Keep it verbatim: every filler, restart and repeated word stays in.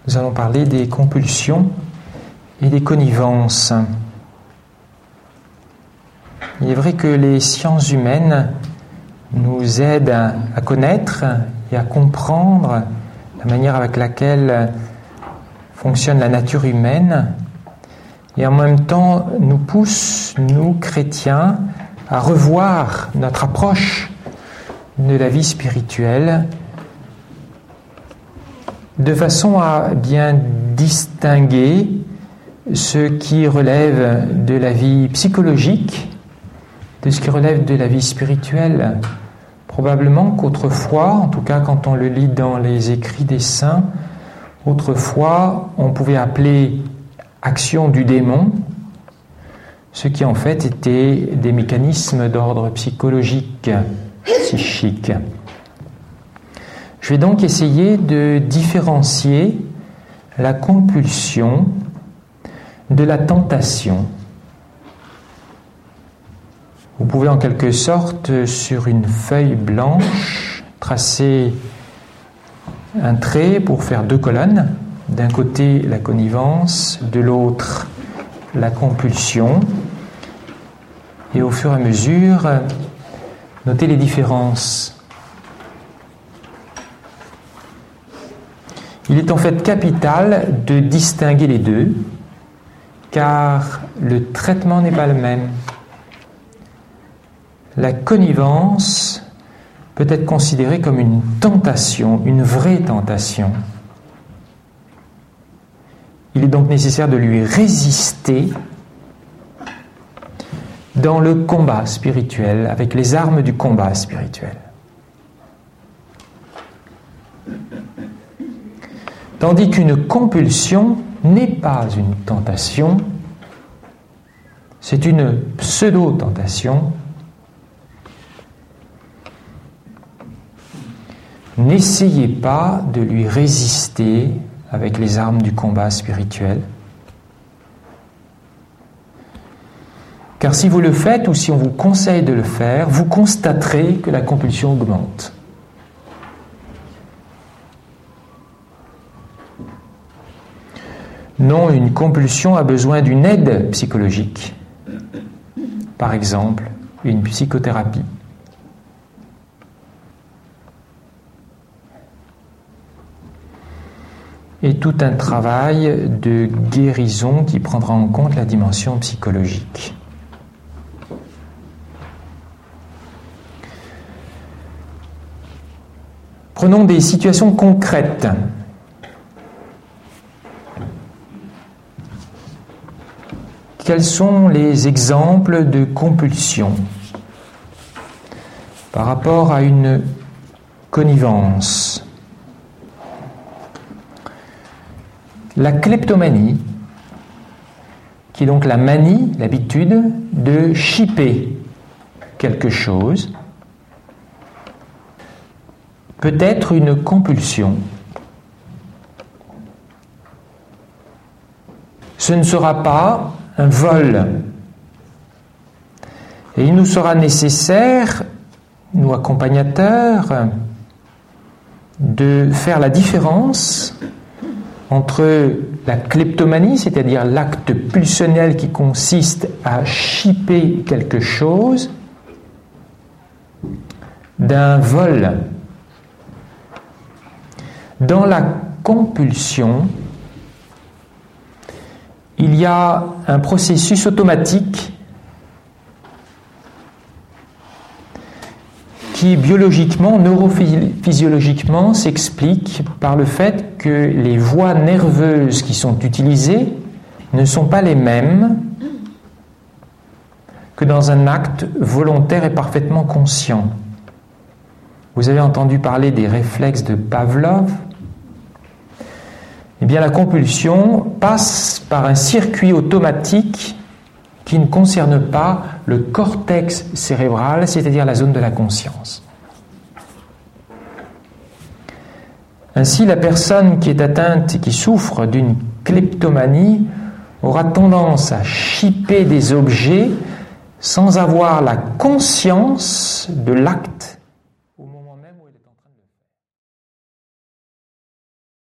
nous allons parler des compulsions et des connivences. Il est vrai que les sciences humaines nous aident à connaître et à comprendre la manière avec laquelle fonctionne la nature humaine, et en même temps nous poussent, nous chrétiens, à revoir notre approche de la vie spirituelle de façon à bien distinguer ce qui relève de la vie psychologique de ce qui relève de la vie spirituelle. Probablement qu'autrefois, en tout cas quand on le lit dans les écrits des saints, autrefois on pouvait appeler action du démon ce qui en fait étaient des mécanismes d'ordre psychologique, psychique. Je vais donc essayer de différencier la compulsion de la tentation. Vous pouvez en quelque sorte, sur une feuille blanche, tracer un trait pour faire deux colonnes. D'un côté, la connivence, de l'autre, la compulsion. Et au fur et à mesure, notez les différences. Il est en fait capital de distinguer les deux, car le traitement n'est pas le même. La connivence peut être considérée comme une tentation, une vraie tentation. Il est donc nécessaire de lui résister dans le combat spirituel, avec les armes du combat spirituel. Tandis qu'une compulsion n'est pas une tentation, c'est une pseudo-tentation. N'essayez pas de lui résister avec les armes du combat spirituel. Car si vous le faites ou si on vous conseille de le faire, vous constaterez que la compulsion augmente. Non, une compulsion a besoin d'une aide psychologique. Par exemple, une psychothérapie. Et tout un travail de guérison qui prendra en compte la dimension psychologique. Prenons des situations concrètes. Quels sont les exemples de compulsion par rapport à une connivence? La kleptomanie, qui est donc la manie, l'habitude de chipper quelque chose, peut être une compulsion. Ce ne sera pas un vol. Et il nous sera nécessaire, nous accompagnateurs, de faire la différence entre la kleptomanie, c'est-à-dire l'acte pulsionnel qui consiste à chipper quelque chose, d'un vol. Dans la compulsion, il y a un processus automatique qui, biologiquement, neurophysiologiquement, s'explique par le fait que les voies nerveuses qui sont utilisées ne sont pas les mêmes que dans un acte volontaire et parfaitement conscient. Vous avez entendu parler des réflexes de Pavlov. Eh bien, la compulsion passe par un circuit automatique qui ne concerne pas le cortex cérébral, c'est-à-dire la zone de la conscience. Ainsi, la personne qui est atteinte et qui souffre d'une kleptomanie aura tendance à chipper des objets sans avoir la conscience de l'acte